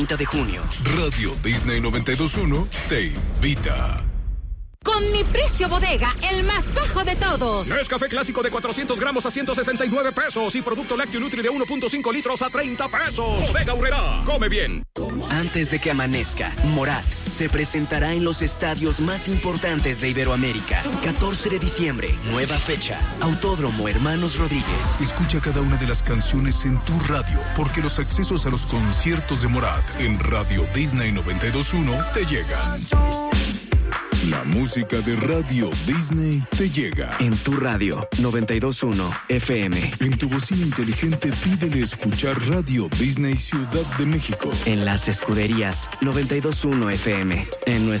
30 de junio. Radio Disney 92.1 te invita. Con mi precio bodega, el más bajo de todos. Nescafé clásico de 400 gramos a 169 pesos y producto lácteo Nutri de 1.5 litros a 30 pesos. Bodega Aurrerá, come bien. Antes de que amanezca, Morat se presentará en los estadios más importantes de Iberoamérica. 14 de diciembre, nueva fecha. Autódromo Hermanos Rodríguez. Escucha cada una de las canciones en tu radio, porque los accesos a los conciertos de Morat en Radio Disney 92.1 te llegan. La música de Radio Disney te llega. En tu radio, 92.1 FM. En tu bocina inteligente pídele escuchar Radio Disney Ciudad de México. En las escuderías, 92.1 FM. En